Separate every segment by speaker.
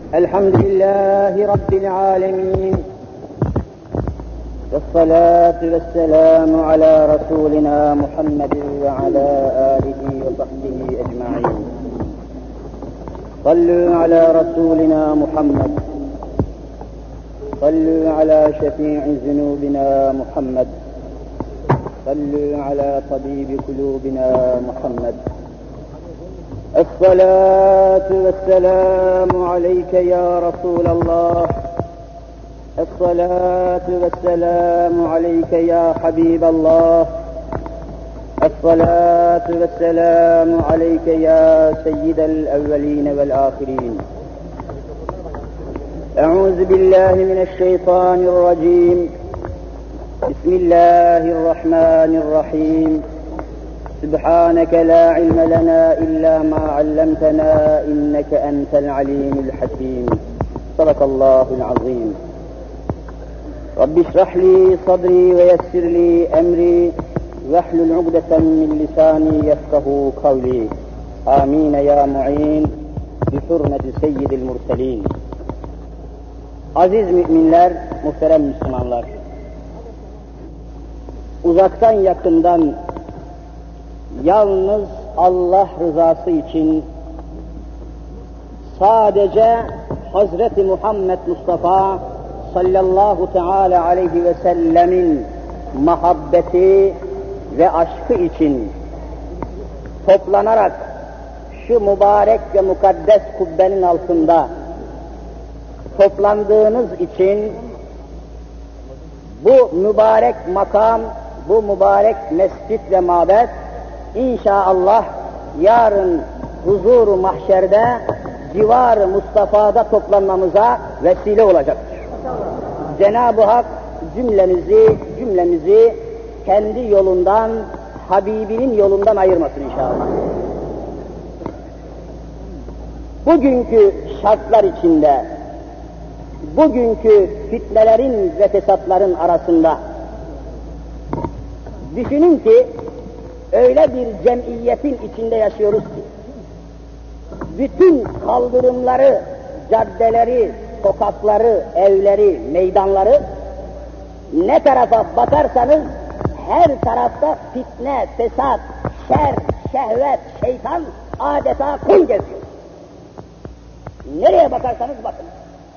Speaker 1: الحمد لله رب العالمين، والصلاة والسلام على رسولنا محمد وعلى آله وصحبه أجمعين. صلوا على رسولنا محمد، صلوا على شفيع ذنوبنا محمد، صلوا على طبيب قلوبنا محمد. الصلاة والسلام عليك يا رسول الله، الصلاة والسلام عليك يا حبيب الله، الصلاة والسلام عليك يا سيد الأولين والآخرين. أعوذ بالله من الشيطان الرجيم. بسم الله الرحمن الرحيم. سبحانك لا علم لنا إلا ما علمتنا إنك أنت العليم الحكيم. صدق الله العظيم. رب اشرح لي صدري ويسر لي أمري واحلل عقدة من لساني يفقهوا قولي. آمين يا معين بحرمة سيد المرسلين. Aziz müminler, muhterem Müslümanlar, uzaktan yakından yalnız Allah rızası için sadece Hazreti Muhammed Mustafa sallallahu teala aleyhi ve sellemin muhabbeti ve aşkı için toplanarak şu mübarek ve mukaddes kubbenin altında toplandığınız için bu mübarek makam, bu mübarek mescit ve mabet İnşallah yarın huzur-u mahşerde civar-ı Mustafa'da toplanmamıza vesile olacaktır. Cenab-ı Hak cümlemizi kendi yolundan, Habibinin yolundan ayırmasın inşallah. Bugünkü şartlar içinde, bugünkü fitnelerin ve fesatların arasında düşünün ki öyle bir cemiyetin içinde yaşıyoruz ki bütün kaldırımları, caddeleri, sokakları, evleri, meydanları ne tarafa bakarsanız her tarafta fitne, fesat, şer, şehvet, şeytan adeta kul geziyor. Nereye bakarsanız bakın.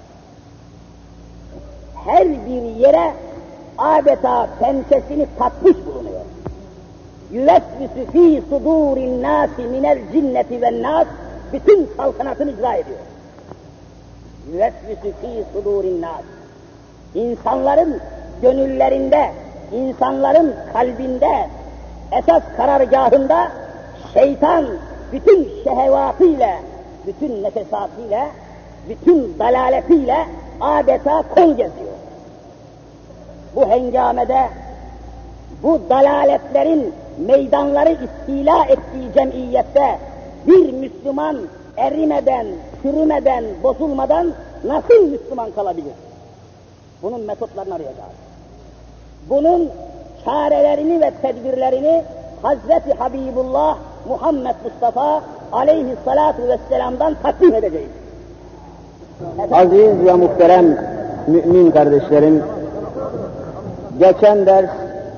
Speaker 1: Her bir yere adeta pençesini takmış bulunuyor. Yüvesvüsü fî sudûrin nâsi minel cinneti ven nâs, bütün saltanatını icra ediyor. Yüvesvüsü fî sudûrin nâs. İnsanların gönüllerinde, insanların kalbinde, esas karargahında şeytan bütün şehevâtıyla, bütün nefesatıyla, bütün dalaletiyle adeta kol geziyor. Bu hengamede, bu dalaletlerin meydanları istila ettiği cemiyette bir Müslüman erimeden, çürümeden, bozulmadan nasıl Müslüman kalabilir? Bunun metotlarını arayacağız. Bunun çarelerini ve tedbirlerini Hazreti Habibullah Muhammed Mustafa aleyhissalatu vesselam'dan takdim edeceğiz. Aziz ve muhterem mümin kardeşlerim, geçen ders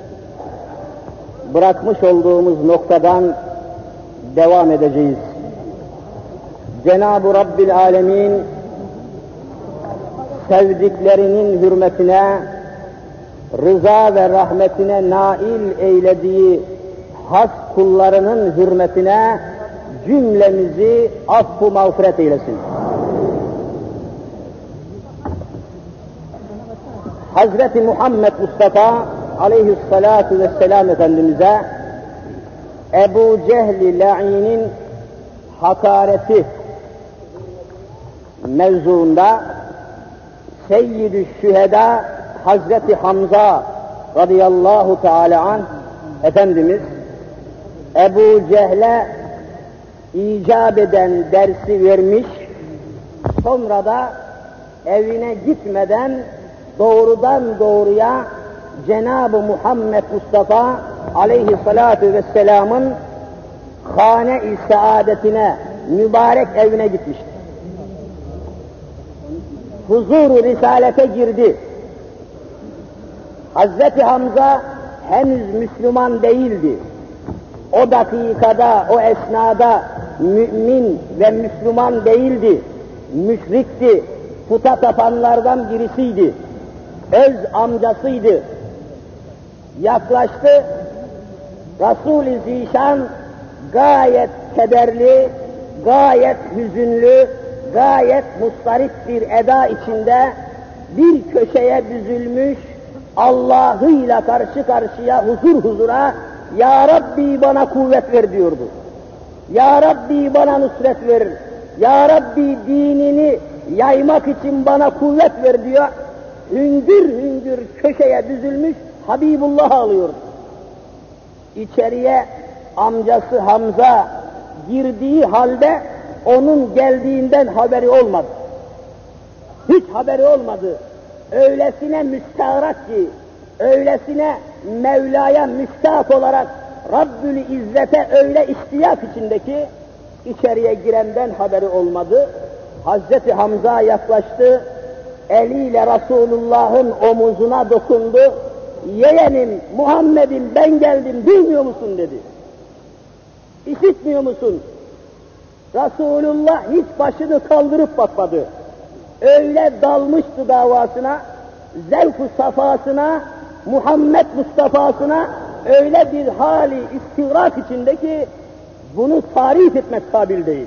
Speaker 1: bırakmış olduğumuz noktadan devam edeceğiz. Cenab-ı Rabbil Alemin sevdiklerinin hürmetine, rıza ve rahmetine nail eylediği has kullarının hürmetine cümlemizi affı mağfiret eylesin. Hazreti Muhammed Mustafa aleyhissalatu vesselam Efendimiz'e Ebu Cehli La'in'in hakareti mevzuunda Seyyid-i Şüheda Hazreti Hamza radıyallahu teala anh Efendimiz Ebu Cehle icap eden dersi vermiş, sonra da evine gitmeden doğrudan doğruya Cenab-ı Muhammed Mustafa aleyhissalatu vesselamın hane-i saadetine, mübarek evine gitmiştir. huzur-u risalete girdi. Hazreti Hamza henüz Müslüman değildi. O dakikada, o esnada mümin ve Müslüman değildi. Müşrikti, puta tapanlardan birisiydi. Öz amcasıydı. Yaklaştı, Resul-i Zişan gayet kederli, gayet hüzünlü, gayet mustarip bir eda içinde bir köşeye büzülmüş, Allah'ıyla karşı karşıya, huzur huzura, Ya Rabbi bana kuvvet ver diyordu. Ya Rabbi bana nusret ver, Ya Rabbi dinini yaymak için bana kuvvet ver diyor. Hüngür hüngür köşeye düzülmüş Habibullah ağlıyordu. İçeriye amcası Hamza girdiği halde onun geldiğinden haberi olmadı. Hiç haberi olmadı. Öylesine müstahrak ki, öylesine Mevla'ya müştak olarak Rabbül İzzet'e öyle iştiyak içindeki içeriye girenden haberi olmadı. Hazreti Hamza yaklaştı, eliyle Resulullah'ın omuzuna dokundu. Yeğenim Muhammed'im ben geldim, duymuyor musun dedi. İşitmiyor musun? Resulullah hiç başını kaldırıp bakmadı. Öyle dalmıştı davasına, zevk-u safasına, Muhammed Mustafa'sına öyle bir hali istigrak içindeki bunu tarif etmek kabil değil.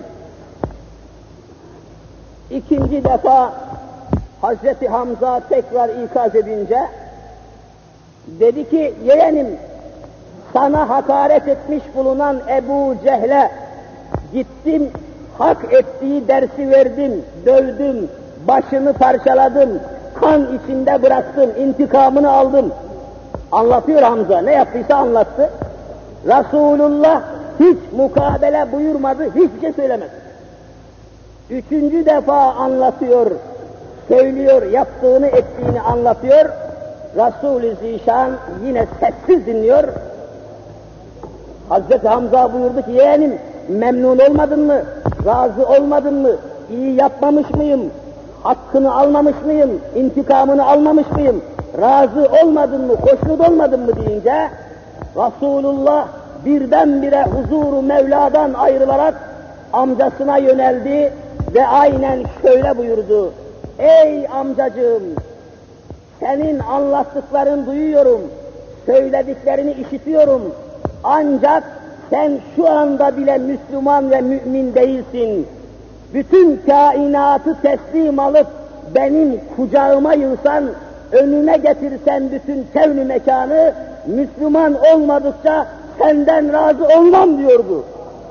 Speaker 1: İkinci defa Hazreti Hamza tekrar ikaz edince dedi ki yeğenim sana hakaret etmiş bulunan Ebu Cehle gittim, hak ettiği dersi verdim, dövdüm, başını parçaladım, kan içinde bıraktım, intikamını aldım. Anlatıyor Hamza, ne yaptıysa anlattı. Resulullah hiç mukabele buyurmadı, hiçbir şey söylemedi. Üçüncü defa anlatıyor, söylüyor, yaptığını ettiğini anlatıyor. Resul-i Zişan yine sessiz dinliyor. Hazreti Hamza buyurdu ki yeğenim memnun olmadın mı, razı olmadın mı, iyi yapmamış mıyım, hakkını almamış mıyım, intikamını almamış mıyım, razı olmadın mı, hoşnut olmadın mı deyince Resulullah birdenbire huzuru Mevla'dan ayrılarak amcasına yöneldi ve aynen şöyle buyurdu. Ey amcacığım, senin anlattıklarını duyuyorum, söylediklerini işitiyorum. Ancak sen şu anda bile Müslüman ve mümin değilsin. Bütün kainatı teslim alıp benim kucağıma yığsan, önüme getirsen bütün kevn-i mekanı, Müslüman olmadıkça senden razı olmam diyordu.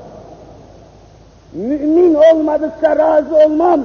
Speaker 1: Mümin olmadıkça razı olmam.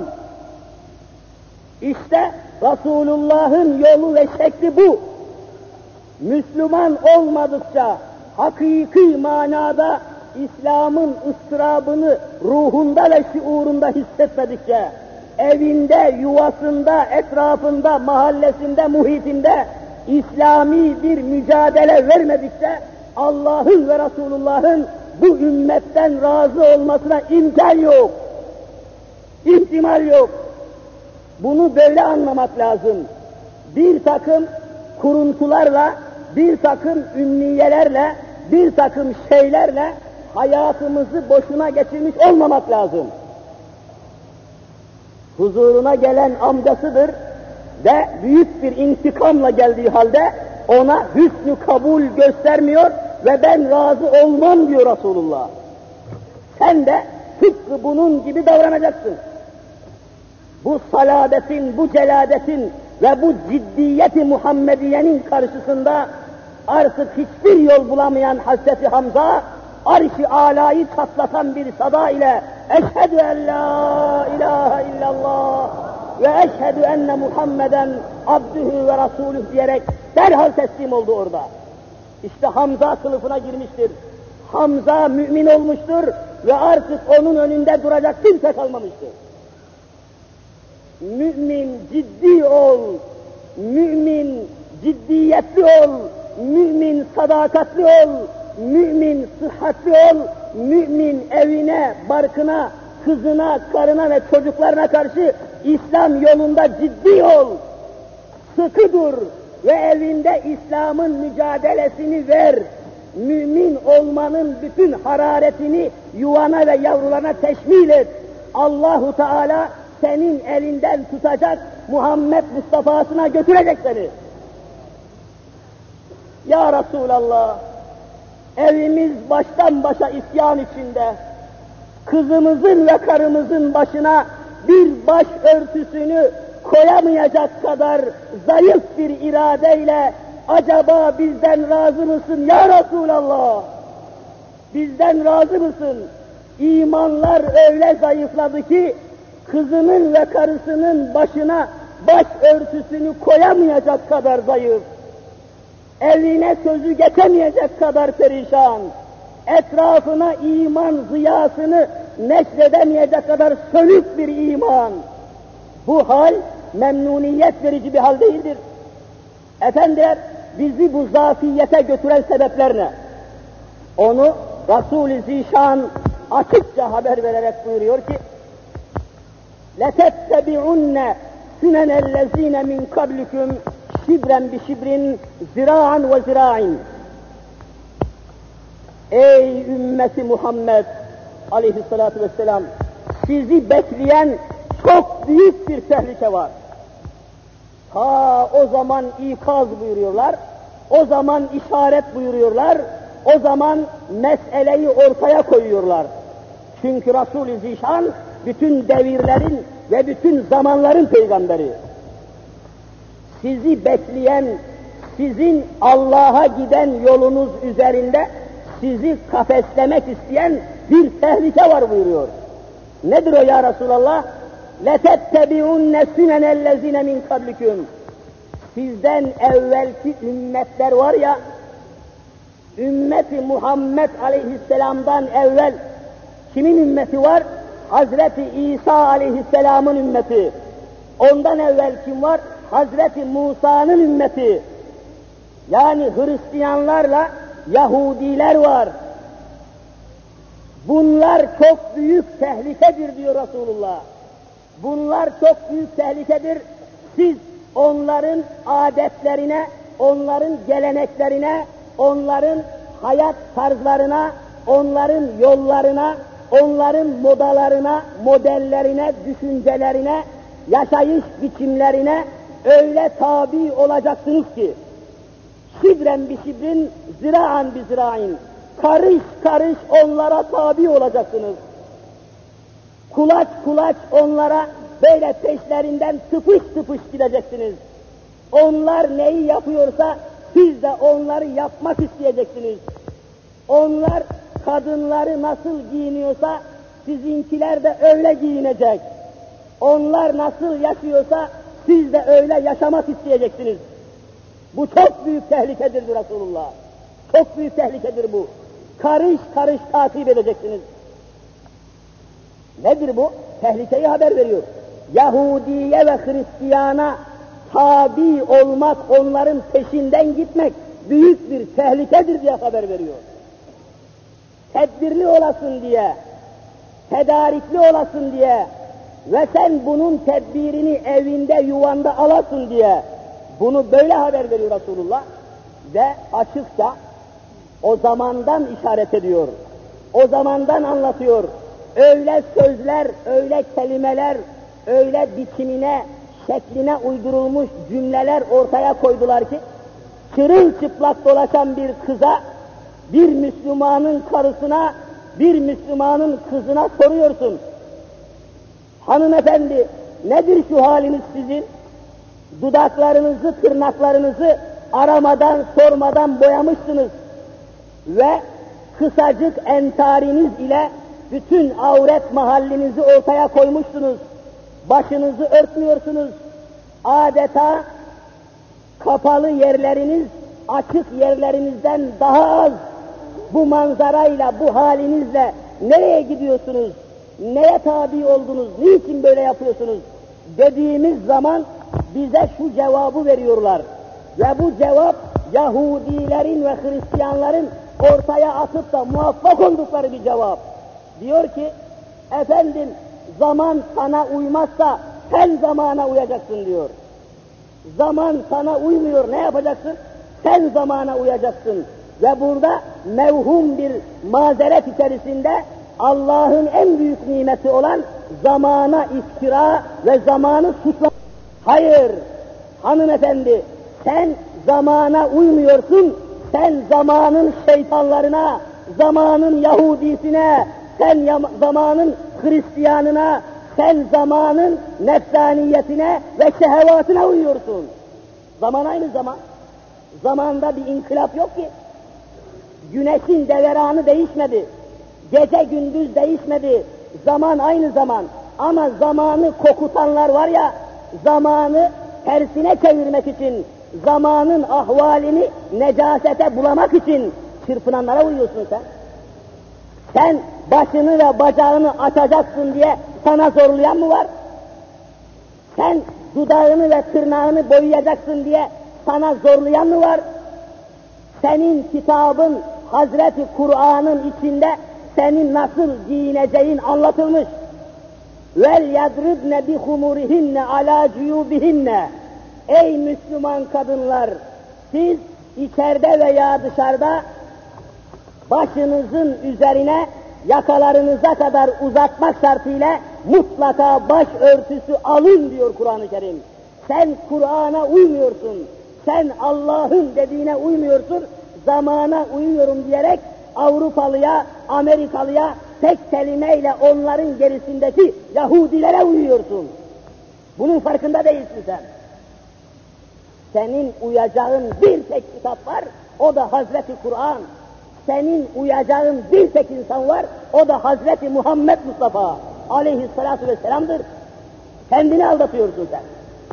Speaker 1: İşte Resulullah'ın yolu ve şekli bu. Müslüman olmadıkça, hakiki manada İslam'ın ıstırabını ruhunda ve şuurunda hissetmedikçe, evinde, yuvasında, etrafında, mahallesinde, muhitinde İslami bir mücadele vermedikçe Allah'ın ve Resulullah'ın bu ümmetten razı olmasına imkan yok. İhtimal yok. Bunu böyle anlamak lazım. Bir takım kuruntularla, bir takım ümniyelerle, bir takım şeylerle hayatımızı boşuna geçirmiş olmamak lazım. Huzuruna gelen amcasıdır ve büyük bir intikamla geldiği halde ona hüsnü kabul göstermiyor ve ben razı olmam diyor Resulullah. Sen de tıpkı bunun gibi davranacaksın. Bu saladetin, bu celadetin ve bu ciddiyeti Muhammediye'nin karşısında artık hiçbir yol bulamayan Hazreti Hamza, arş-ı alayı çatlatan bir sada ile eşhedü en la ilahe illallah ve eşhedü enne Muhammeden abdühü ve rasulüh diyerek derhal teslim oldu orada. İşte Hamza kılıfına girmiştir. Hamza mümin olmuştur ve artık onun önünde duracak kimse kalmamıştır. Mümin ciddi ol, mümin ciddiyetli ol, mümin sadakatli ol, mümin sıhhatli ol, mümin evine, barkına, kızına, karına ve çocuklarına karşı İslam yolunda ciddi ol, sıkı dur ve evinde İslam'ın mücadelesini ver. Mümin olmanın bütün hararetini yuvana ve yavrularına teşmil et. Allahu Teala senin elinden tutacak, Muhammed Mustafa'sına götürecek seni. Ya Resulallah, evimiz baştan başa isyan içinde, kızımızın ve karımızın başına bir baş örtüsünü koyamayacak kadar zayıf bir iradeyle acaba bizden razı mısın ya Resulallah? Bizden razı mısın? İmanlar öyle zayıfladı ki kızının ve karısının başına baş örtüsünü koyamayacak kadar zayıf. Eline sözü geçemeyecek kadar perişan. Etrafına iman ziyasını neşredemeyecek kadar sönük bir iman. Bu hal memnuniyet verici bir hal değildir. Efendiler, bizi bu zafiyete götüren sebepler ne? Onu Resul-i Zişan açıkça haber vererek buyuruyor ki لَتَتَّبِعُنَّ سُنَنَ الَّذ۪ينَ مِنْ قَبْلِكُمْ şibren bi şibrin, zira'an ve zira'in. Ey ümmeti Muhammed aleyhissalatu vesselam, sizi bekleyen çok büyük bir tehlike var. Ta o zaman ikaz buyuruyorlar, o zaman işaret buyuruyorlar, o zaman meseleyi ortaya koyuyorlar. Çünkü Resul-i Zişan bütün devirlerin ve bütün zamanların peygamberi. Sizi bekleyen, sizin Allah'a giden yolunuz üzerinde sizi kafeslemek isteyen bir tehlike var buyuruyor. Nedir o ya Resulallah? لَتَتَّبِعُنَّ سُنَنَ الَّذِينَ مِنْ قَبْلِكُمْ Sizden evvelki ümmetler var ya, ümmeti Muhammed aleyhisselamdan evvel kimin ümmeti var? Hazreti İsa aleyhisselamın ümmeti. Ondan evvel kim var? Hazreti Musa'nın ümmeti. Yani Hristiyanlarla Yahudiler var. Bunlar çok büyük tehlikedir diyor Resulullah. Bunlar çok büyük tehlikedir. Siz onların adetlerine, onların geleneklerine, onların hayat tarzlarına, onların yollarına, onların modalarına, modellerine, düşüncelerine, yaşayış biçimlerine öyle tabi olacaksınız ki şibren bi şibrin, zira'an bi zira'in, karış karış onlara tabi olacaksınız. Kulaç kulaç onlara böyle peşlerinden tıpış tıpış gideceksiniz. Onlar neyi yapıyorsa siz de onları yapmak isteyeceksiniz. Onlar kadınları nasıl giyiniyorsa sizinkiler de öyle giyinecek. Onlar nasıl yaşıyorsa siz de öyle yaşamak isteyeceksiniz. Bu çok büyük tehlikedir Resulullah. Çok büyük tehlikedir bu. Karış karış takip edeceksiniz. Nedir bu? Tehlikeyi haber veriyor. Yahudiye ve Hristiyana tabi olmak, onların peşinden gitmek büyük bir tehlikedir diye haber veriyor. Tedbirli olasın diye, tedarikli olasın diye ve sen bunun tedbirini evinde, yuvanda alasın diye bunu böyle haber veriyor Resulullah ve açıkça o zamandan işaret ediyor. O zamandan anlatıyor. Öyle sözler, öyle kelimeler, öyle biçimine, şekline uydurulmuş cümleler ortaya koydular ki çırılçıplak dolaşan bir kıza, bir Müslümanın karısına, bir Müslümanın kızına soruyorsun. Hanımefendi, nedir şu haliniz sizin? Dudaklarınızı, tırnaklarınızı aramadan, sormadan boyamışsınız ve kısacık entariniz ile bütün avret mahallinizi ortaya koymuşsunuz. Başınızı örtmüyorsunuz. Adeta kapalı yerleriniz, açık yerlerinizden daha az. Bu manzarayla, bu halinizle nereye gidiyorsunuz? Neye tabi oldunuz? Niçin böyle yapıyorsunuz? Dediğimiz zaman bize şu cevabı veriyorlar. Ve bu cevap Yahudilerin ve Hristiyanların ortaya atıp da muvaffak oldukları bir cevap. Diyor ki, Efendim, zaman sana uymazsa sen zamana uyacaksın diyor. Zaman sana uymuyor, ne yapacaksın? Sen zamana uyacaksın. Ve burada mevhum bir mazeret içerisinde Allah'ın en büyük nimeti olan zamana iftira ve zamanı suçlamak. Hayır, hanımefendi, sen zamana uymuyorsun, sen zamanın şeytanlarına, zamanın Yahudisine, sen zamanın Hristiyanına, sen zamanın nefsaniyetine ve şehvetine uyuyorsun. Zaman aynı zaman. Zamanda bir inkılap yok ki. Güneşin deveranı değişmedi. Gece gündüz değişmedi. Zaman aynı zaman. Ama zamanı kokutanlar var ya, zamanı tersine çevirmek için, zamanın ahvalini necasete bulamak için çırpınanlara uyuyorsun sen. Sen başını ve bacağını açacaksın diye sana zorlayan mı var? Sen dudağını ve tırnağını boyayacaksın diye sana zorlayan mı var? Senin kitabın Hazreti Kur'an'ın içinde senin nasıl giyineceğin anlatılmış. Vel yadribne bi humurihinne ala cuyubihinne. Ey Müslüman kadınlar, siz içeride veya dışarıda başınızın üzerine yakalarınıza kadar uzatmak şartıyla mutlaka baş örtüsü alın diyor Kur'an-ı Kerim. Sen Kur'an'a uymuyorsun, sen Allah'ın dediğine uymuyorsun, zamana uyuyorum diyerek Avrupalıya, Amerikalıya tek kelimeyle onların gerisindeki Yahudilere uyuyorsun. Bunun farkında değilsin sen. Senin uyacağın bir tek kitap var, o da Hazreti Kur'an. Senin uyacağın bir tek insan var, o da Hazreti Muhammed Mustafa aleyhissalatu vesselam'dır. Kendini aldatıyorsun sen.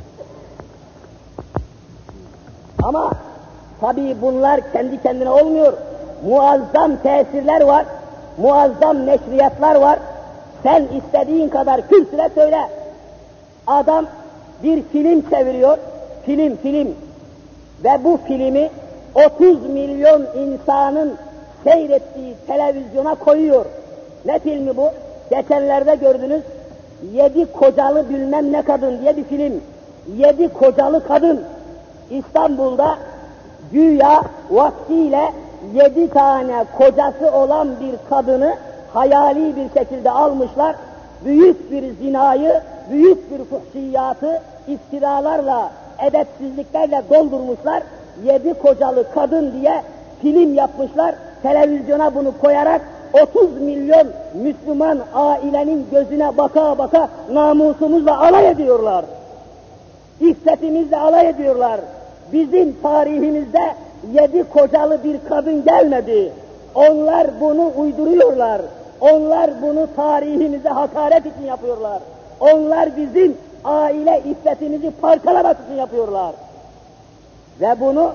Speaker 1: Ama tabii bunlar kendi kendine olmuyor. Muazzam tesirler var, muazzam neşriyatlar var. Sen istediğin kadar kürsüle söyle. Adam bir film çeviriyor, film ve bu filmi 30 milyon insanın seyrettiği televizyona koyuyor. Ne filmi bu? Geçenlerde gördünüz, 7 kocalı bilmem ne kadın diye bir film. 7 kocalı kadın İstanbul'da güya vaktiyle 7 tane kocası olan bir kadını hayali bir şekilde almışlar. Büyük bir zinayı, büyük bir fuhşiyatı iftiralarla, edepsizliklerle doldurmuşlar. 7 kocalı kadın diye film yapmışlar. Televizyona bunu koyarak 30 milyon Müslüman ailenin gözüne baka baka namusumuzla alay ediyorlar. İffetimizle alay ediyorlar. Bizim tarihimizde 7 kocalı bir kadın gelmedi. Onlar bunu uyduruyorlar. Onlar bunu tarihimize hakaret için yapıyorlar. Onlar bizim aile iffetimizi parçalamak için yapıyorlar. Ve bunu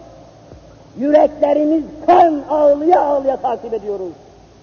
Speaker 1: yüreklerimiz kan ağlıya ağlıya takip ediyoruz.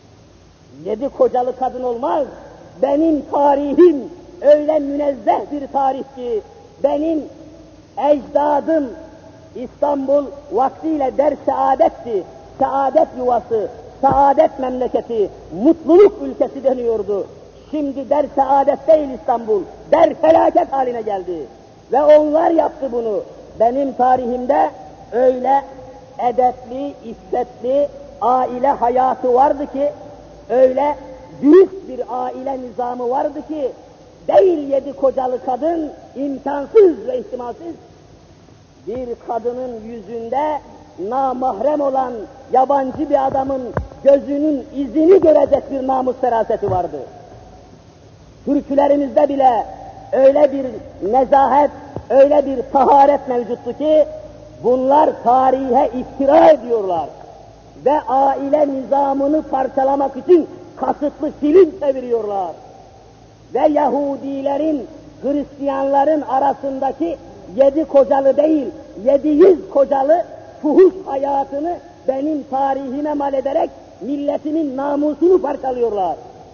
Speaker 1: 7 kocalı kadın olmaz. Benim tarihim öyle münezzeh bir tarih ki, benim ecdadım İstanbul vaktiyle der saadetti, saadet yuvası, saadet memleketi, mutluluk ülkesi deniyordu. Şimdi der saadet değil İstanbul, der felaket haline geldi. Ve onlar yaptı bunu. Benim tarihimde öyle edepli, iffetli aile hayatı vardı ki, öyle dürüst bir aile nizamı vardı ki, değil 7 kocalı kadın, imkansız ve ihtimalsiz, bir kadının yüzünde namahrem olan yabancı bir adamın gözünün izini görecek bir namus feraseti vardı. Türkülerimizde bile öyle bir nezahet, öyle bir taharet mevcuttu ki, bunlar tarihe iftira ediyorlar ve aile nizamını parçalamak için kasıtlı film çeviriyorlar. Ve Yahudilerin, Hristiyanların arasındaki 7 kocalı değil, 700 kocalı fuhuş hayatını benim tarihime mal ederek milletimin namusunu parçalıyorlar.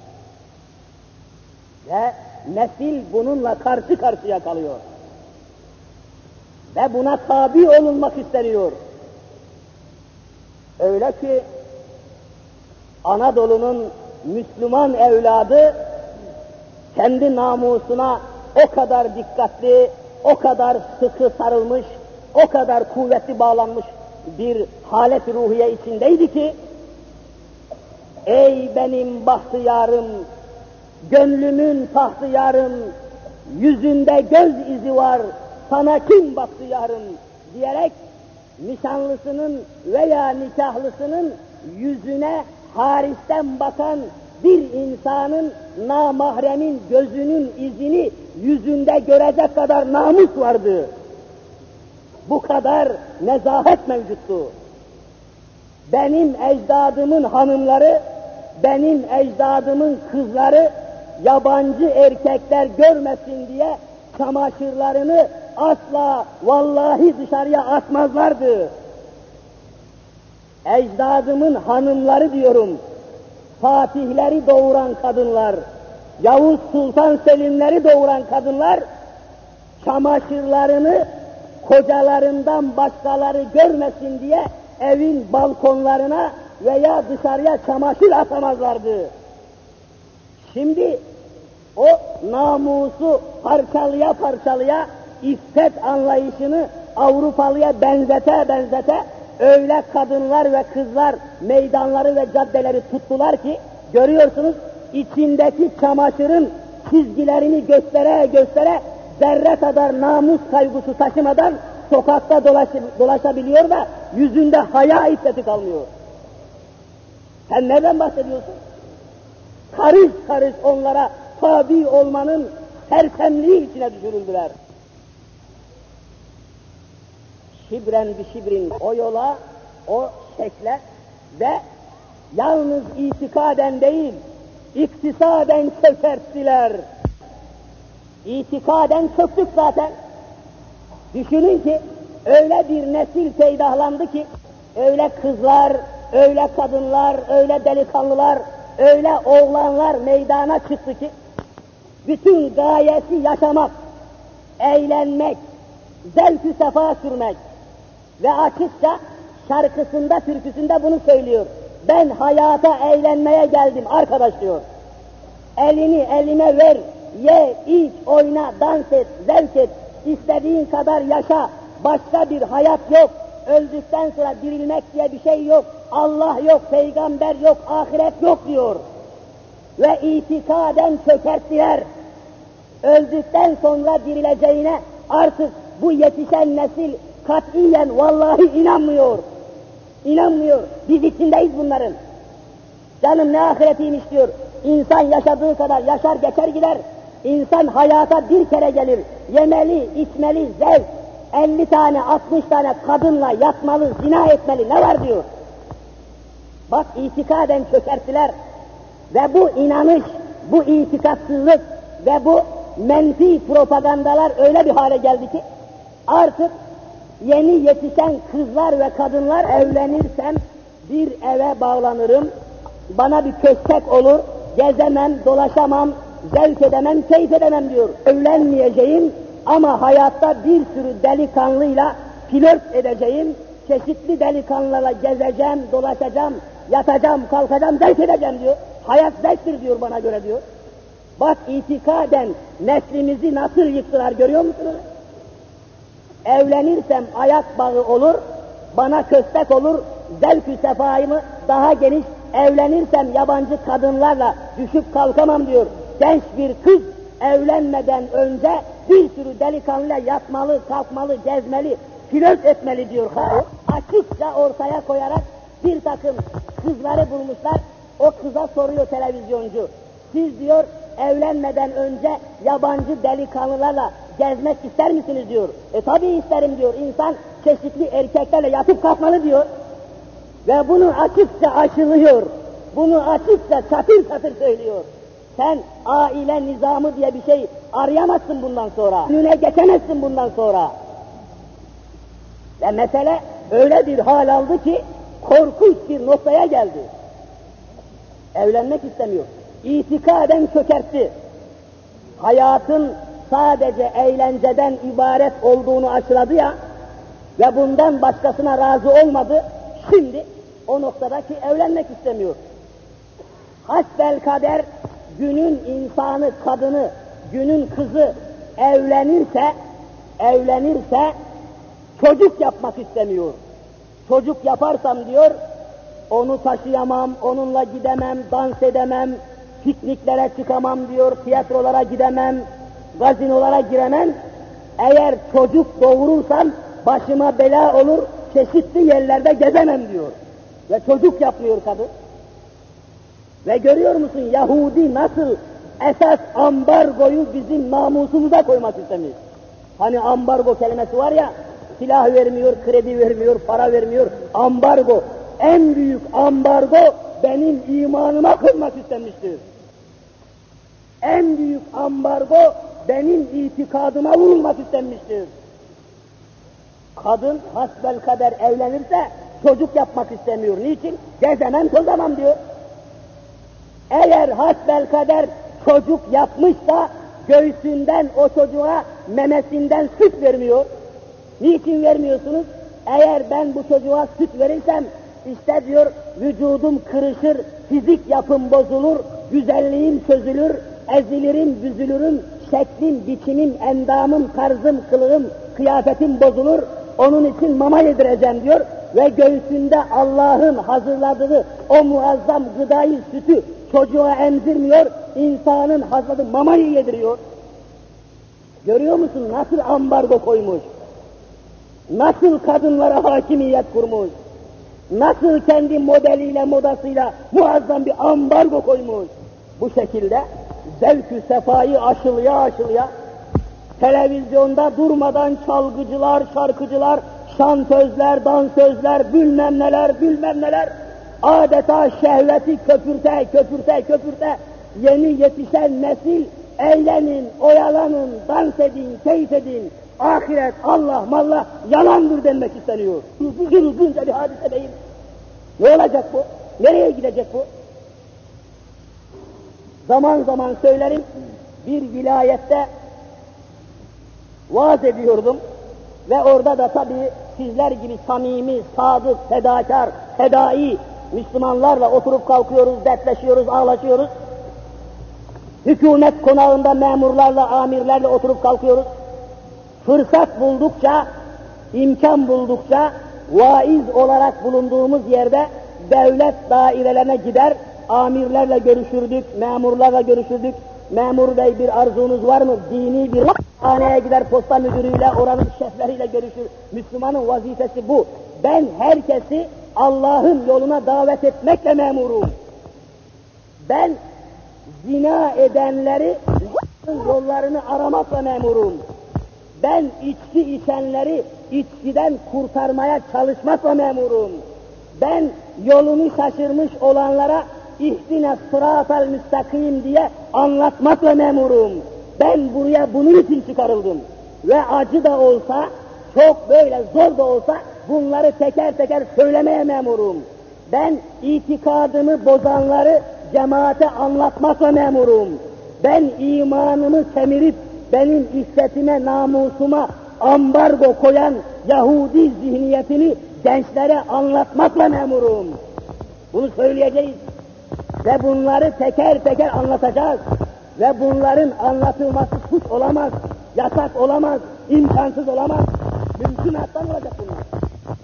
Speaker 1: Ve nesil bununla karşı karşıya kalıyor. Ve buna tabi olunmak isteniyor. Öyle ki Anadolu'nun Müslüman evladı kendi namusuna o kadar dikkatli, o kadar sıkı sarılmış, o kadar kuvvetli bağlanmış bir halet ruhiye içindeydi ki, ey benim bahtiyarım, gönlümün tahtiyarım, yüzünde göz izi var, sana kim baktiyarım diyerek nişanlısının veya nikahlısının yüzüne hariçten bakan bir insanın namahremin gözünün izini yüzünde görecek kadar namus vardı. Bu kadar nezahet mevcuttu. Benim ecdadımın hanımları, benim ecdadımın kızları yabancı erkekler görmesin diye çamaşırlarını asla vallahi dışarıya atmazlardı. Ecdadımın hanımları diyorum, Fatihleri doğuran kadınlar, Yavuz Sultan Selimleri doğuran kadınlar, çamaşırlarını kocalarından başkaları görmesin diye evin balkonlarına veya dışarıya çamaşır atamazlardı. Şimdi o namusu parçalıya parçalıya iffet anlayışını Avrupalıya benzete öyle kadınlar ve kızlar meydanları ve caddeleri tuttular ki, görüyorsunuz içindeki çamaşırın çizgilerini göstere zerre kadar namus kaygısı taşımadan sokakta dolaşabiliyor da yüzünde haya iffeti kalmıyor. Sen nereden bahsediyorsun? Karış karış onlara tabi olmanın sersemliği içine düşürüldüler. Şibren bir şibrin o yola, o şekle ve yalnız itikaden değil, iktisaden çökerttiler. İtikaden çöktük zaten. Düşünün ki öyle bir nesil peydahlandı ki, öyle kızlar, öyle kadınlar, öyle delikanlılar, öyle oğlanlar meydana çıktı ki, bütün gayesi yaşamak, eğlenmek, zevk-ü sefa sürmek ve açıkça şarkısında, türküsünde bunu söylüyor. Ben hayata eğlenmeye geldim arkadaş diyor. Elini elime ver, ye, iç, oyna, dans et, zevk et, istediğin kadar yaşa, başka bir hayat yok, öldükten sonra dirilmek diye bir şey yok, Allah yok, peygamber yok, ahiret yok diyor. Ve itikaden çökerttiler. Öldükten sonra dirileceğine artık bu yetişen nesil katiyen vallahi inanmıyor. İnanmıyor. Biz içindeyiz bunların. Canım ne ahiretiymiş diyor. İnsan yaşadığı kadar yaşar geçer gider. İnsan hayata bir kere gelir. Yemeli, içmeli, zevk. 50 tane, 60 tane kadınla yatmalı, zina etmeli. Ne var diyor. Bak itikaden çökerttiler. Ve bu inanış, bu itikatsızlık ve bu menfi propagandalar öyle bir hale geldi ki artık yeni yetişen kızlar ve kadınlar evlenirsem bir eve bağlanırım, bana bir köstek olur, gezemem, dolaşamam, zevk edemem, keyif edemem diyor. Evlenmeyeceğim ama hayatta bir sürü delikanlıyla flört edeceğim, çeşitli delikanlılarla gezeceğim, dolaşacağım, yatacağım, kalkacağım, zevk edeceğim diyor. Hayat zevktir diyor bana göre diyor. Bak itikaden neslimizi nasıl yıktılar görüyor musunuz? Evlenirsem ayak bağı olur, bana köstek olur, zevk-ü sefayımı daha geniş, evlenirsem yabancı kadınlarla düşüp kalkamam diyor. Genç bir kız evlenmeden önce bir sürü delikanlıyla yatmalı, kalkmalı, gezmeli, flört etmeli diyor. Açıkça ortaya koyarak bir takım kızları bulmuşlar, o kıza soruyor televizyoncu. Siz diyor evlenmeden önce yabancı delikanlılarla gezmek ister misiniz diyor. Tabii isterim diyor. İnsan çeşitli erkeklerle yatıp kalkmalı diyor. Ve bunu açıkça aşılıyor. Bunu açıkça çatır çatır söylüyor. Sen aile nizamı diye bir şey arayamazsın bundan sonra. Önüne geçemezsin bundan sonra. Ve mesele öyle bir hal aldı ki korkunç bir noktaya geldi. Evlenmek istemiyor. İtikaden çökertti. Hayatın sadece eğlenceden ibaret olduğunu aşıladı ya ve bundan başkasına razı olmadı, şimdi o noktadaki evlenmek istemiyor. Hasbelkader günün insanı, kadını, günün kızı evlenirse çocuk yapmak istemiyor. Çocuk yaparsam diyor, onu taşıyamam, onunla gidemem, dans edemem, pikniklere çıkamam diyor, tiyatrolara gidemem, gazinolara giremem. Eğer çocuk doğurursam başıma bela olur, çeşitli yerlerde gezemem diyor. Ve çocuk yapmıyor kadın. Ve görüyor musun Yahudi nasıl esas ambargoyu bizim namusumuza koymak istemiş. Hani ambargo kelimesi var ya, silah vermiyor, kredi vermiyor, para vermiyor, ambargo. En büyük ambargo benim imanıma koymak istemiştir. En büyük ambargo benim itikadıma vurulmak istenmiştir. Kadın hasbelkader evlenirse çocuk yapmak istemiyor. Niçin? Gezemem tozamam diyor. Eğer hasbelkader çocuk yapmışsa göğsünden o çocuğa memesinden süt vermiyor. Niçin vermiyorsunuz? Eğer ben bu çocuğa süt verirsem işte diyor vücudum kırışır, fizik yapım bozulur, güzelliğim çözülür, ezilirim, büzülürüm, şeklim, biçimim, endamım, tarzım, kılığım, kıyafetim bozulur, onun için mama yedireceğim diyor ve göğsünde Allah'ın hazırladığı o muazzam gıdayı, sütü çocuğa emzirmiyor, insanın hazırladığı mamayı yediriyor. Görüyor musun nasıl ambargo koymuş? Nasıl kadınlara hakimiyet kurmuş? Nasıl kendi modeliyle, modasıyla muazzam bir ambargo koymuş? Bu şekilde zevk-ü sefayı aşılıya televizyonda durmadan çalgıcılar, şarkıcılar, şantözler, dansözler, bilmem neler, adeta şehveti köpürte, yeni yetişen nesil, eğlenin, oyalanın, dans edin, keyif edin, ahiret, Allah, mallah, yalandır denmek isteniyor. Zılgınca bir hadise değil. Ne olacak bu? Nereye gidecek bu? Zaman zaman söylerim, bir vilayette vaaz ediyordum ve orada da tabii sizler gibi samimi, sadık, fedakar, fedai Müslümanlarla oturup kalkıyoruz, dertleşiyoruz, ağlaşıyoruz. Hükümet konağında memurlarla, amirlerle oturup kalkıyoruz. Fırsat buldukça, imkan buldukça vaiz olarak bulunduğumuz yerde devlet dairelerine gider, amirlerle görüşürdük, memurlarla görüşürdük. Memur bey bir arzunuz var mı? Dini bir haneye gider, posta müdürüyle, oranın şefleriyle görüşür. Müslümanın vazifesi bu. Ben herkesi Allah'ın yoluna davet etmekle memurum. Ben zina edenleri yollarını aramakla memurum. Ben içki içenleri içkiden kurtarmaya çalışmakla memurum. Ben yolunu şaşırmış olanlara İhdine sıratal müstakim diye anlatmakla memurum. Ben buraya bunun için çıkarıldım. Ve acı da olsa, çok böyle zor da olsa bunları teker teker söylemeye memurum. Ben itikadımı bozanları cemaate anlatmakla memurum. Ben imanımı kemirip benim iffetime, namusuma ambargo koyan Yahudi zihniyetini gençlere anlatmakla memurum. Bunu söyleyeceğiz. Ve bunları teker teker anlatacağız. Ve bunların anlatılması suç olamaz, yasak olamaz, imkansız olamaz. Mümkünattan olacak bunlar.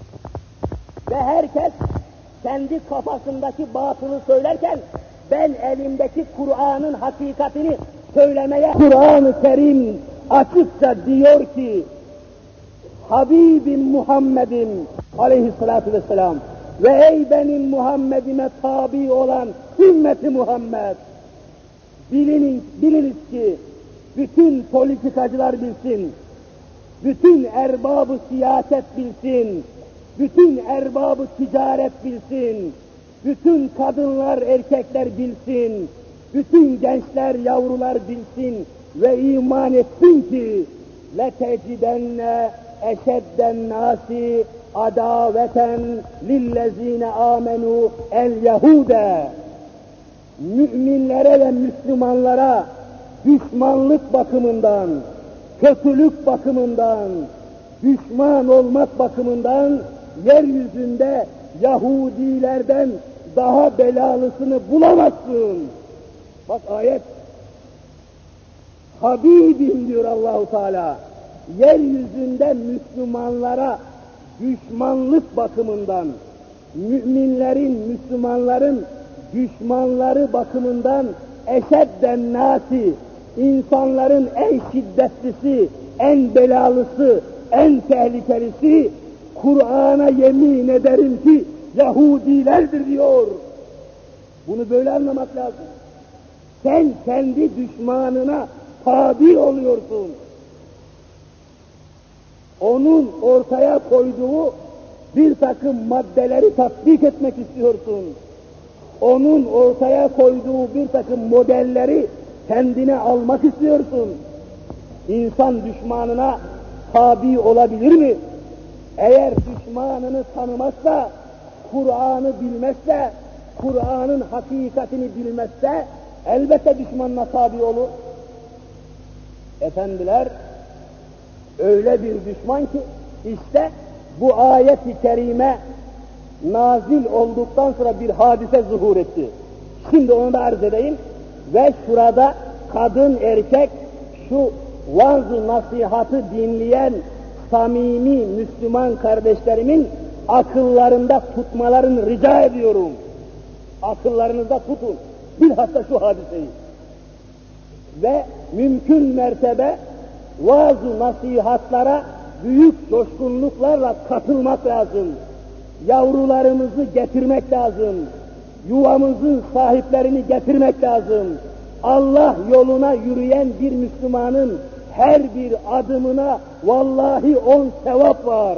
Speaker 1: Ve herkes kendi kafasındaki batılı söylerken ben elimdeki Kur'an'ın hakikatini söylemeye Kur'an-ı Kerim açıkça diyor ki Habibim Muhammed'im aleyhissalatu vesselam ve ey benim Muhammed'ime tabi olan ümmeti Muhammed, biliniz ki bütün politikacılar bilsin, bütün erbabı siyaset bilsin, bütün erbabı ticaret bilsin, bütün kadınlar erkekler bilsin, bütün gençler yavrular bilsin ve iman etsin ki لَتَجِدَنَّ اَشَدَّ النَّاسِ adaveten lillezine amenu el Yahude. Müminlere ve Müslümanlara düşmanlık bakımından, kötülük bakımından, düşman olmak bakımından yeryüzünde Yahudilerden daha belalısını bulamazsın.
Speaker 2: Bak ayet. Habibim diyor Allahu Teala. Yeryüzünde Müslümanlara düşmanlık bakımından, müminlerin, Müslümanların düşmanları bakımından eşedden nasi, insanların en şiddetlisi, en belalısı, en tehlikelisi, Kur'an'a yemin ederim ki Yahudilerdir diyor. Bunu böyle anlamak lazım. Sen kendi düşmanına tabi oluyorsun. Onun ortaya koyduğu bir takım maddeleri tatbik etmek istiyorsun. Onun ortaya koyduğu bir takım modelleri kendine almak istiyorsun. İnsan düşmanına tabi olabilir mi? Eğer düşmanını tanımazsa, Kur'an'ı bilmezse, Kur'an'ın hakikatini bilmezse, elbette düşmanına tabi olur. Efendiler, öyle bir düşman ki, işte bu ayet-i kerime nazil olduktan sonra bir hadise zuhur etti. Şimdi onu da arz edeyim ve şurada kadın erkek şu vaaz-ı nasihatı dinleyen samimi Müslüman kardeşlerimin akıllarında tutmalarını rica ediyorum. Akıllarınızda tutun. Bilhassa şu hadiseyi. Ve mümkün mertebe vaaz-ı nasihatlara büyük coşkunluklarla katılmak lazım. Yavrularımızı getirmek lazım. Yuvamızın sahiplerini getirmek lazım. Allah yoluna yürüyen bir Müslümanın her bir adımına vallahi 10 sevap var.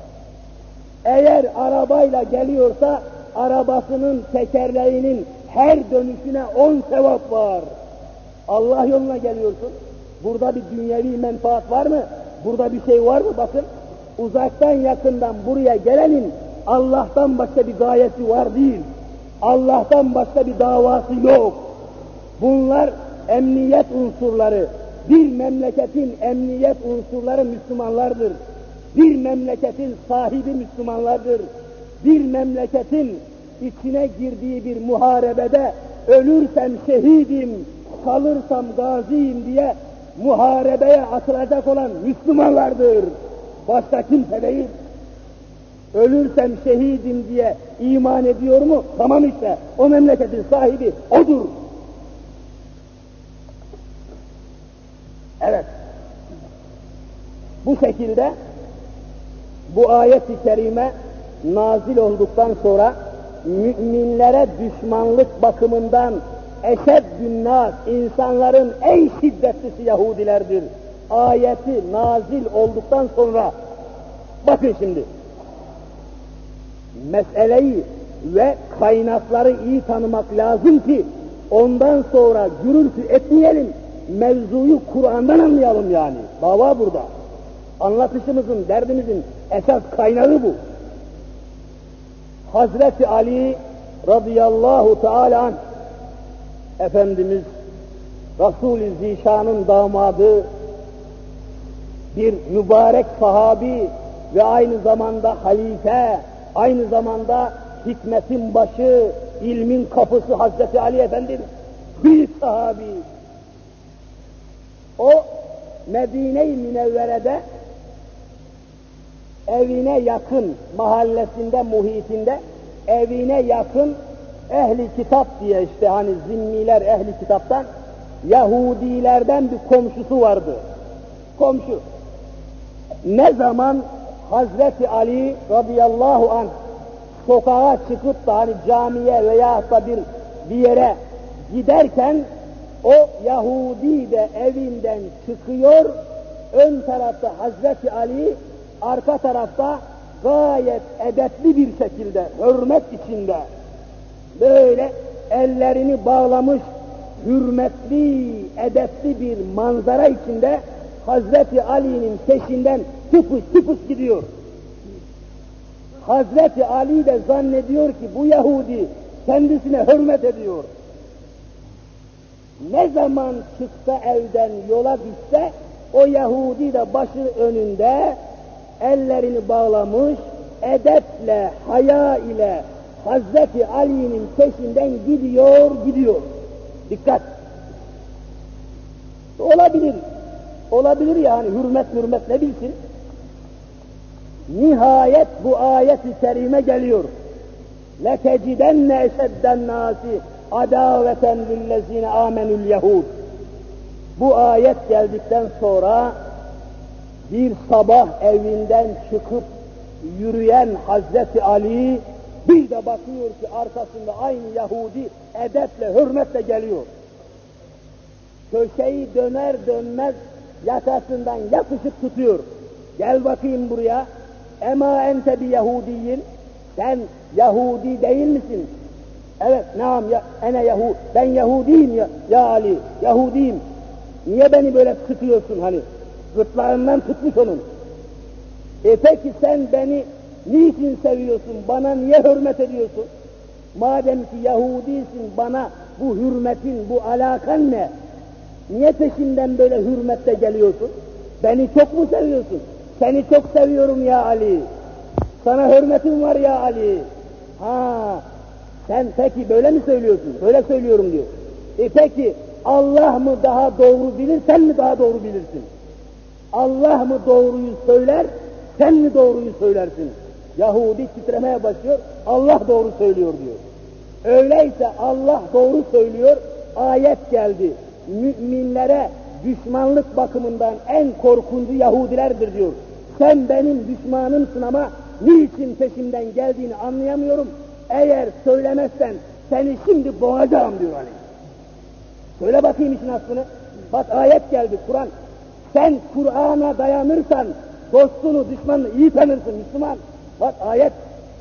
Speaker 2: Eğer arabayla geliyorsa arabasının tekerleğinin her dönüşüne 10 sevap var. Allah yoluna geliyorsun. Burada bir dünyevi menfaat var mı? Burada bir şey var mı? Bakın, uzaktan yakından buraya gelenin Allah'tan başka bir gayesi var değil. Allah'tan başka bir davası yok. Bunlar emniyet unsurları. Bir memleketin emniyet unsurları Müslümanlardır. Bir memleketin sahibi Müslümanlardır. Bir memleketin içine girdiği bir muharebede ölürsem şehidim, kalırsam gaziyim diye muharebeye atılacak olan Müslümanlardır. Başka kimse değil. Ölürsem şehidim diye iman ediyor mu? Tamam işte, o memleketin sahibi odur. Evet. Bu şekilde bu ayet-i kerime nazil olduktan sonra müminlere düşmanlık bakımından eşeddün nas, insanların en şiddetlisi Yahudilerdir. Ayeti nazil olduktan sonra bakın şimdi meseleyi ve kaynakları iyi tanımak lazım ki ondan sonra gürültü etmeyelim, mevzuyu Kur'an'dan anlayalım yani. Dava burada. Anlatışımızın, derdimizin esas kaynağı bu. Hazreti Ali radıyallahu teala anh, Efendimiz Resul-i Zişan'ın damadı, bir mübarek sahabi ve aynı zamanda halife, aynı zamanda hikmetin başı, ilmin kapısı Hazreti Ali Efendimiz, büyük sahabi. O Medine-i Münevvere'de evine yakın, mahallesinde, muhitinde evine yakın ehli kitap diye, işte hani zimmiler ehli kitaptan, Yahudilerden bir komşusu vardı. Komşu. Ne zaman Hazreti Ali radıyallahu anh sokağa çıkıp da hani camiye veya da bir yere giderken o Yahudi de evinden çıkıyor, ön tarafta Hazreti Ali, arka tarafta gayet edepli bir şekilde, hürmet içinde, böyle ellerini bağlamış, hürmetli, edepli bir manzara içinde Hazreti Ali'nin peşinden tıpış tıpış gidiyor. Hazreti Ali de zannediyor ki bu Yahudi kendisine hürmet ediyor. Ne zaman çıksa evden yola düşse o Yahudi de başı önünde ellerini bağlamış, edeple, haya ile Hazreti Ali'nin peşinden gidiyor. Dikkat! Olabilir. Olabilir yani, hürmet ne bilsin. Nihayet bu ayet-i kerime geliyor. لَتَجِدَنَّ اَشَدَّ النَّاسِ عَدَاوَةً لِلَّذ۪ينَ آمَنُوا الْيَهُودِ. Bu ayet geldikten sonra bir sabah evinden çıkıp yürüyen Hazreti Ali bir de bakıyor ki arkasında aynı Yahudi edeple, hürmetle geliyor. Köşeyi döner dönmez yakasından yapışıp tutuyor. Gel bakayım buraya. Ema ente bi Yahudiyin. Sen Yahudi değil misin? Evet, naam ya, ben Yahudiyim ya Ali, Yahudiyim. Niye beni böyle tutuyorsun hani? Gırtlağından tutmuş onun. Peki sen beni niçin seviyorsun? Bana niye hürmet ediyorsun? Madem ki Yahudisin, bana bu hürmetin, bu alakan ne? Niye peşimden böyle hürmetle geliyorsun? Beni çok mu seviyorsun? Seni çok seviyorum ya Ali. Sana hürmetim var ya Ali. Ha, sen peki böyle mi söylüyorsun? Böyle söylüyorum diyor. Peki Allah mı daha doğru bilir, sen mi daha doğru bilirsin? Allah mı doğruyu söyler, sen mi doğruyu söylersin? Yahudi titremeye başlıyor, Allah doğru söylüyor diyor. Öyleyse Allah doğru söylüyor, ayet geldi. Müminlere düşmanlık bakımından en korkuncu Yahudilerdir diyor. Sen benim düşmanımsın ama niçin peşimden geldiğini anlayamıyorum. Eğer söylemezsen seni şimdi boğacağım diyor Ali. Söyle bakayım işin aslını. Bak ayet geldi, Kur'an. Sen Kur'an'a dayanırsan dostunu, düşmanını iyi tanırsın Müslüman. Bak ayet.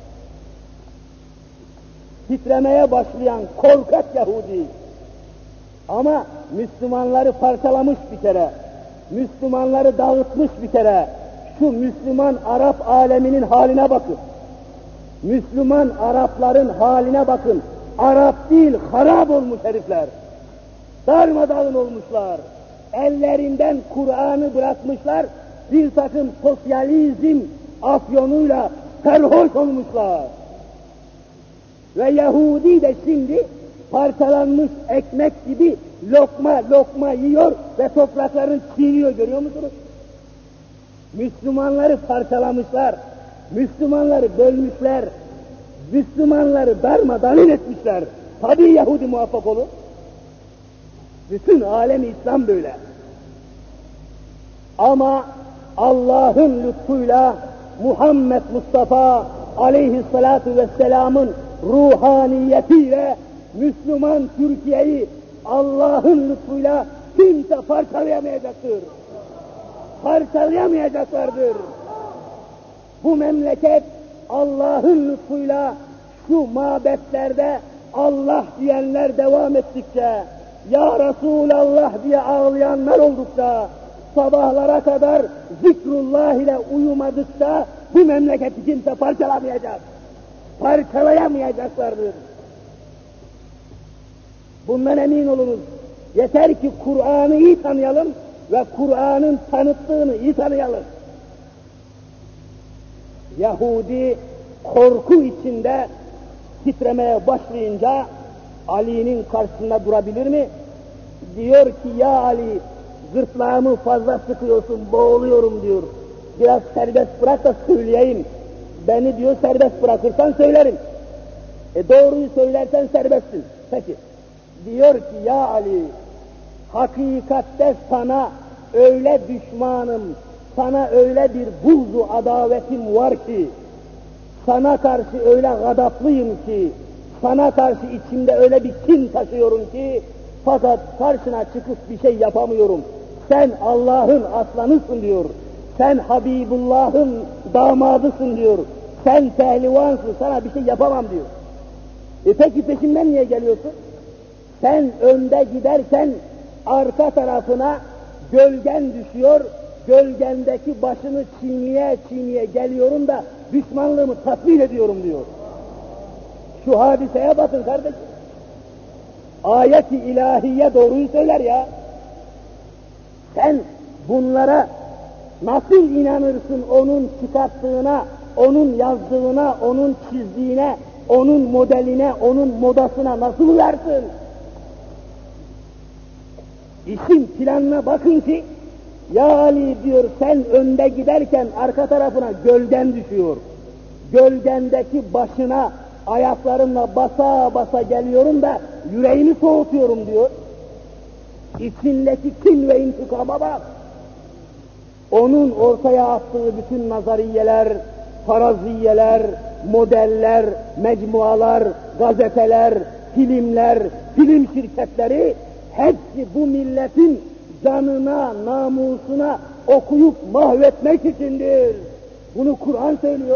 Speaker 2: Titremeye başlayan korkak Yahudi. Ama Müslümanları parçalamış bir kere. Müslümanları dağıtmış bir kere. Şu Müslüman Arap aleminin haline bakın. Müslüman Arapların haline bakın. Arap değil, harap olmuş herifler. Darmadağın olmuşlar. Ellerinden Kur'an'ı bırakmışlar. Bir takım sosyalizm afyonuyla sarhoş olmuşlar. Ve Yahudi de şimdi parçalanmış ekmek gibi lokma lokma yiyor ve topraklarını çiğniyor, görüyor musunuz? Müslümanları parçalamışlar, Müslümanları bölmüşler, Müslümanları darmadağın etmişler. Tabii Yahudi muvaffak olur. Bütün alem İslam böyle. Ama Allah'ın lütfuyla Muhammed Mustafa aleyhissalatu vesselamın ruhaniyetiyle Müslüman Türkiye'yi Allah'ın lütfuyla kimse parçalayamayacaktır. Parçalayamayacaklardır. Bu memleket Allah'ın lütfuyla şu mabetlerde Allah diyenler devam ettikçe, Ya Resulallah diye ağlayanlar oldukça, sabahlara kadar zikrullah ile uyumadıkça bu memleketi kimse parçalamayacak. Parçalayamayacaklardır. Bundan emin olunuz. Yeter ki Kur'an'ı iyi tanıyalım ve Kur'an'ın tanıttığını iyi tanıyalım. Yahudi korku içinde titremeye başlayınca Ali'nin karşısında durabilir mi? Diyor ki ya Ali, gırtlağımı fazla sıkıyorsun, boğuluyorum diyor. Biraz serbest bırak da söyleyeyim. Beni diyor serbest bırakırsan söylerim. Doğruyu söylersen serbestsin. Peki. Diyor ki ya Ali, hakikatte sana öyle düşmanım, sana öyle bir buğzu adavetim var ki, sana karşı öyle gadaplıyım ki, sana karşı içimde öyle bir kin taşıyorum ki, fakat karşına çıkıp bir şey yapamıyorum. Sen Allah'ın aslanısın diyor. Sen Habibullah'ın damadısın diyor. Sen pehlivansın, sana bir şey yapamam diyor. Peki peşimden niye geliyorsun? Sen önde giderken arka tarafına gölgen düşüyor, gölgendeki başını çiğniye çiğniye geliyorum da düşmanlığımı tatmin ediyorum diyor. Şu hadiseye bakın kardeşim. Ayet-i ilahiye doğruyu söyler ya. Sen bunlara nasıl inanırsın, onun çıkarttığına, onun yazdığına, onun çizdiğine, onun modeline, onun modasına nasıl uyarsın? İşin planına bakın ki, ya Ali diyor, sen önde giderken arka tarafına gölgen düşüyor. Gölgendeki başına ayaklarımla basa basa geliyorum da yüreğimi soğutuyorum diyor. İçindeki kin ve intikama bak. Onun ortaya attığı bütün nazariyeler, faraziyeler, modeller, mecmualar, gazeteler, filmler, film şirketleri hepsi bu milletin canına, namusuna okuyup mahvetmek içindir. Bunu Kur'an söylüyor.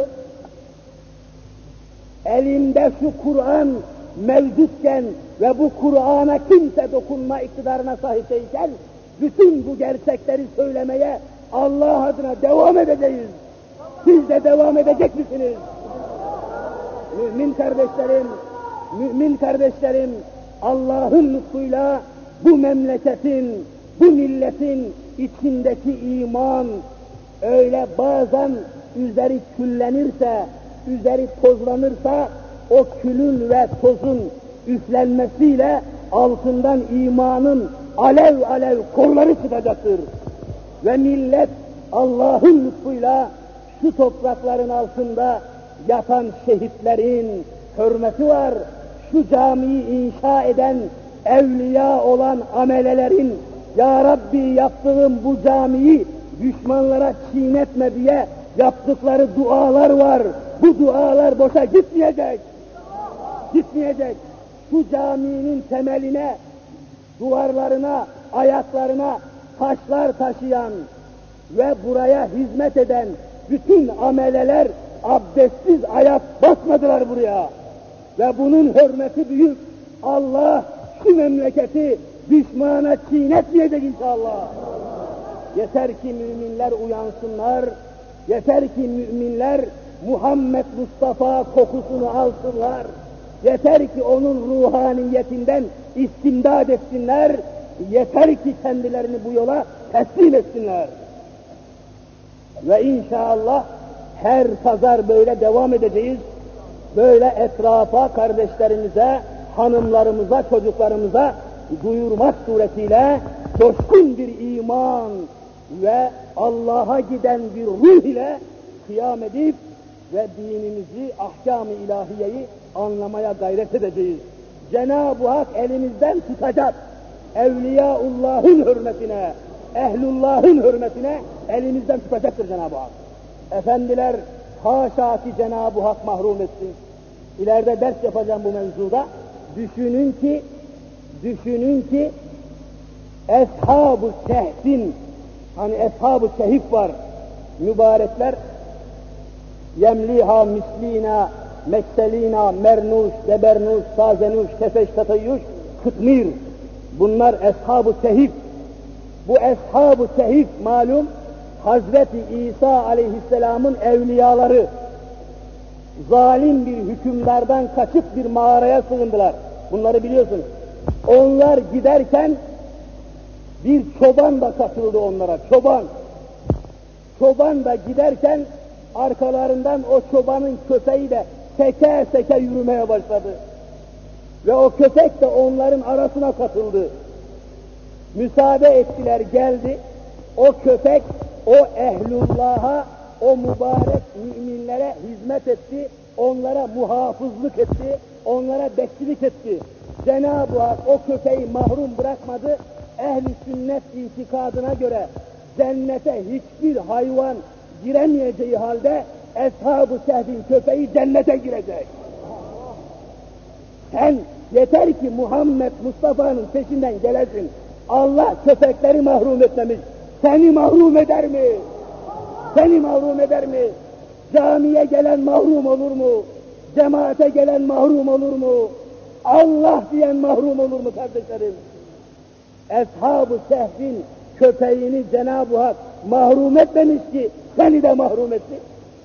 Speaker 2: Elimde şu Kur'an mevcutken ve bu Kur'an'a kimse dokunma iktidarına sahip değilken, bütün bu gerçekleri söylemeye Allah adına devam edeceğiz. Siz de devam edecek misiniz? Mümin kardeşlerim, Allah'ın lütfuyla bu memleketin, bu milletin içindeki iman öyle bazen üzeri küllenirse, üzeri tozlanırsa, o külün ve tozun üflenmesiyle altından imanın alev alev korları çıkacaktır. Ve millet Allah'ın lütfuyla şu toprakların altında yatan şehitlerin hürmeti var. Şu camiyi inşa eden evliya olan amelelerin, ya Rabbi yaptığım bu camiyi düşmanlara çiğnetme diye yaptıkları dualar var. Bu dualar boşa gitmeyecek. Gitmeyecek. Şu caminin temeline, duvarlarına, ayaklarına taşlar taşıyan ve buraya hizmet eden bütün ameleler abdestsiz ayak basmadılar buraya. Ve bunun hürmeti büyük. Allah şu memleketi düşmana çiğnetmeyecek inşallah. Yeter ki müminler uyansınlar, yeter ki müminler Muhammed Mustafa kokusunu alsınlar, yeter ki onun ruhaniyetinden istimdad etsinler, yeter ki kendilerini bu yola teslim etsinler. Ve inşallah her pazar böyle devam edeceğiz. Böyle etrafa, kardeşlerimize, hanımlarımıza, çocuklarımıza duyurmak suretiyle coşkun bir iman ve Allah'a giden bir ruh ile kıyam edip ve dinimizi, ahkam-ı ilahiyeyi anlamaya gayret edeceğiz. Cenab-ı Hak elimizden tutacak. Evliyaullah'ın hürmetine, ehlullah'ın hürmetine elimizden tutacaktır Cenab-ı Hak. Efendiler, haşa ki Cenab-ı Hak mahrum etsin. İleride ders yapacağım bu mevzuda. Düşünün ki Eshab-ı Kehf'in, hani Eshab-ı Kehf var, mübarekler, yemliha mislina, mekselina, mernuş, debernuş, sazenuş, kefeş, katayyuş, kıtmir. Bunlar Eshab-ı Kehf. Bu Eshab-ı Kehf malum Hazreti İsa aleyhisselamın evliyaları. Zalim bir hükümlerden kaçıp bir mağaraya sığındılar. Bunları biliyorsunuz. Onlar giderken bir çoban da katıldı onlara. Çoban da giderken arkalarından o çobanın köpeği de seke seke yürümeye başladı. Ve o köpek de onların arasına katıldı. Müsaade ettiler, geldi. O köpek o ehlullah'a, o mübarek müminlere hizmet etti, onlara muhafızlık etti, onlara bekçilik etti. Cenab-ı Hak o köpeği mahrum bırakmadı. Ehl-i sünnet itikadına göre cennete hiçbir hayvan giremeyeceği halde Eshab-ı Kehf'in köpeği cennete girecek. Sen yeter ki Muhammed Mustafa'nın peşinden gelesin. Allah köpekleri mahrum etmemiş. Seni mahrum eder mi? Seni mahrum eder mi? Camiye gelen mahrum olur mu? Cemaate gelen mahrum olur mu? Allah diyen mahrum olur mu kardeşlerim? Eshab-ı Kehf'in köpeğini Cenab-ı Hak mahrum etmemiş ki seni de mahrum etti.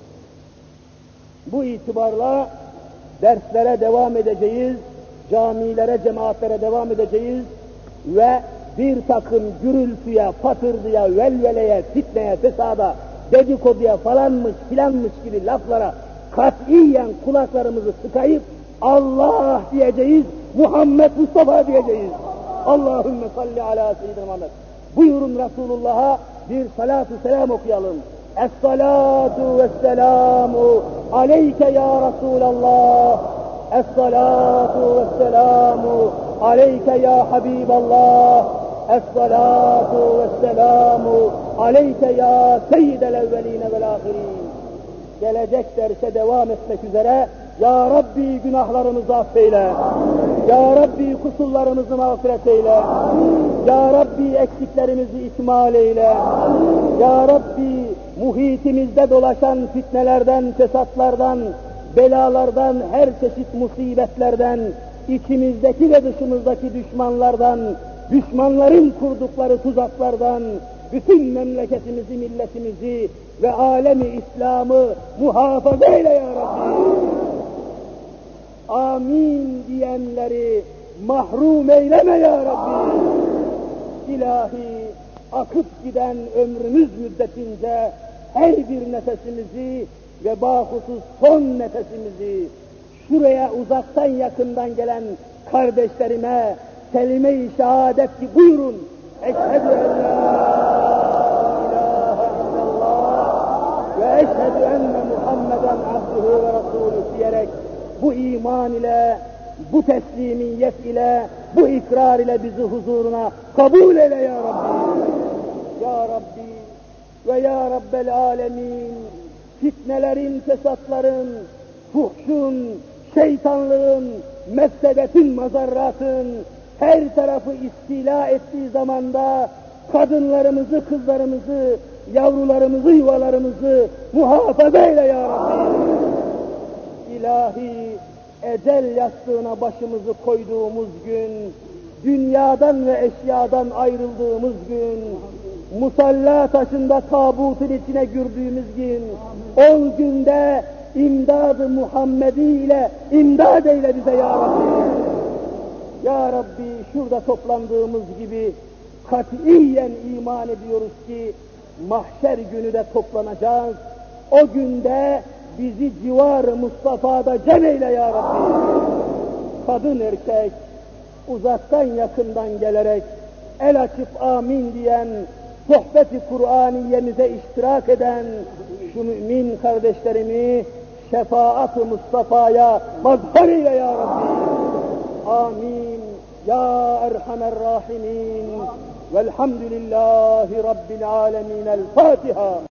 Speaker 2: Bu itibarla derslere devam edeceğiz, camilere, cemaatlere devam edeceğiz ve bir takım gürültüye, patırdıya, velveleye, fitneye, fesada, dedikoduya falanmış filanmış gibi laflara katiyen kulaklarımızı tıkayıp Allah diyeceğiz, Muhammed Mustafa diyeceğiz. Allahümme salli ala seyyidina Muhammed. Buyurun Resulullah'a bir salatu selam okuyalım. Es-salatu vesselamu aleyke ya Resulallah. Es-salatu vesselamu aleyke ya Habiballah. Es-salatu vesselamu aleyke ya seyyidel evveline vel ahirin. Gelecek derse devam etmek üzere Ya Rabbi günahlarımızı affeyle. Ya Rabbi kusurlarımızı mağfiret eyle. Ya Rabbi eksiklerimizi ikmal eyle. Ya Rabbi muhitimizde dolaşan fitnelerden, fesatlardan, belalardan, her çeşit musibetlerden, içimizdeki ve dışımızdaki düşmanlardan, düşmanların kurdukları tuzaklardan, bütün memleketimizi, milletimizi ve alemi İslam'ı muhafaza eyle ya Rabbi. Amin diyenleri mahrum eyleme ya Rabbi. İlahi, akıp giden ömrümüz müddetince her bir nefesimizi ve bahusus son nefesimizi şuraya uzaktan yakından gelen kardeşlerime kelime-i şehadet ki buyurun. Eşhedü en la ilahe illallah ve eşhedü enne Muhammeden abduhu ve resulü diyerek bu iman ile, bu teslimiyet ile, bu ikrar ile bizi huzuruna kabul eyle ya Rabbi. Ya Rabbi ve ya Rabbel alemin, fitnelerin, fesatların, fuhşun, şeytanlığın, mefsedetin, mazarratın her tarafı istila ettiği zamanda kadınlarımızı, kızlarımızı, yavrularımızı, yuvalarımızı muhafaza eyle ya Rabbi. İlahi, ecel yastığına başımızı koyduğumuz gün, dünyadan ve eşyadan ayrıldığımız gün, musalla taşında tabutun içine girdiğimiz gün, o günde imdad-ı Muhammedi ile imdad eyle bize ya Rabbi. Ya Rabbi şurada toplandığımız gibi katiyen iman ediyoruz ki mahşer günü de toplanacağız. O günde bizi civar-ı Mustafa'da cem eyle ya Rabbi. Kadın erkek, uzaktan yakından gelerek el açıp amin diyen, sohbet-i Kur'aniyemize iştirak eden şu mümin kardeşlerimi şefaat-ı Mustafa'ya mazhar eyle ya Rabbi. Amin. Ya Erhamer Rahimin. Velhamdülillahi Rabbil Alemin. El Fatiha.